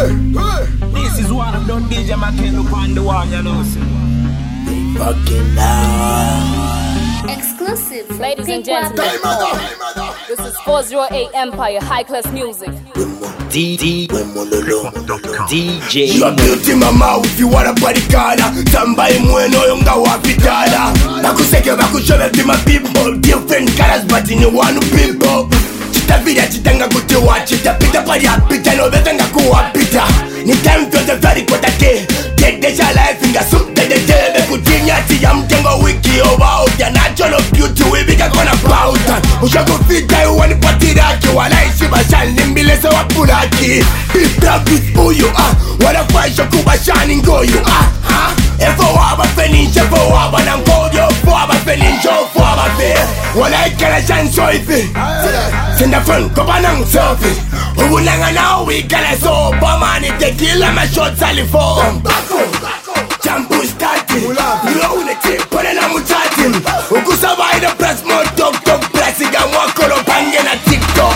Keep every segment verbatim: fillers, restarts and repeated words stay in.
This is one of them D J McKenna upon the one, you know. Fucking loud. Exclusive. Ladies and gentlemen, this is four oh eight Empire High Class Music. D D D J. You are beauty mama ufi wara barikada Tambaye mweno yonga wapitala Nakuseke bakushove tima people Different colors but in one people Chitavira chitanga kutewa Chitapita pari apita no betanga kuwapita Ni time to the very kotake Dedesha life inga sumte de tebe Kutinyati ya mtengo wiki over Uja natural beauty wibika kona pauta Ushaku fita yu wani patiraki Walaishi bashani mbile sewa pulaki Be proud with who you are Wanafaisha kubashani ngoyu ah ah Efo waba fenisha Efo waba na ngodio Efo waba fenisha Efo waba fe Walaikala shansho ifi Senda fun kopa nang surfi Ubunanga na uwikala so Bama ni tequila ma shots alifo Jambu stati Mula ule tip Pone na mutati Ukusaba ida press mo tok tok press Iga mwakolo pange na tiktok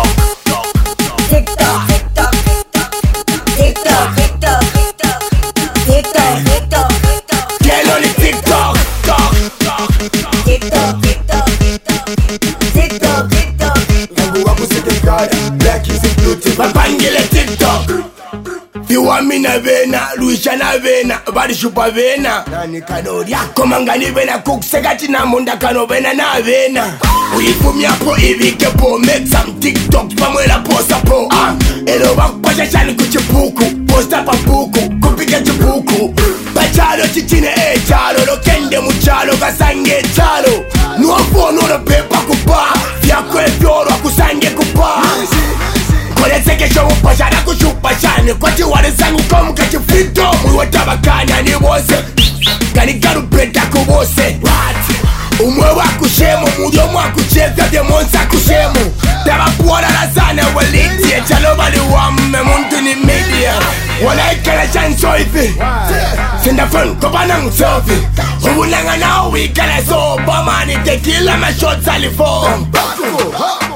TikTok, TikTok, TikTok, TikTok, TikTok, TikTok, TikTok, Get on the tiktok Tok TikTok, TikTok, TikTok, TikTok. Yangu wapu sete kada Black is included Mapangele tiktok Fiwa mina vena, Luisha na vena, Bari shupa vena Nani kanoria Komangani vena, Kuksekati na munda kano vena na vena Uifumi hapo ivike po Make some tiktoks pamwela posta po ah. Elo wakupasha shani kuchipuku Posta papuku, kupike chipuku Pachalo chichine e chalo Lokende muchalo, kasange chalo Nuofu nuno pepa kupa Vyako e vyoro akusange kupa Koletseke show upashana kushupashane Kwati wale zangu komu kachifito Mwiwe tabakanya ni wose Gani garu breda kubose Umwe wakushemu Muyo mwakucheza demonsa kushemu Tabapuola la zane waliti Echalo bali wame muntu ni media Wala ikala chanso ifi Senda fun kopa nang surfi Ubunanga na uwikala so Bama ni tequila ma shots alifo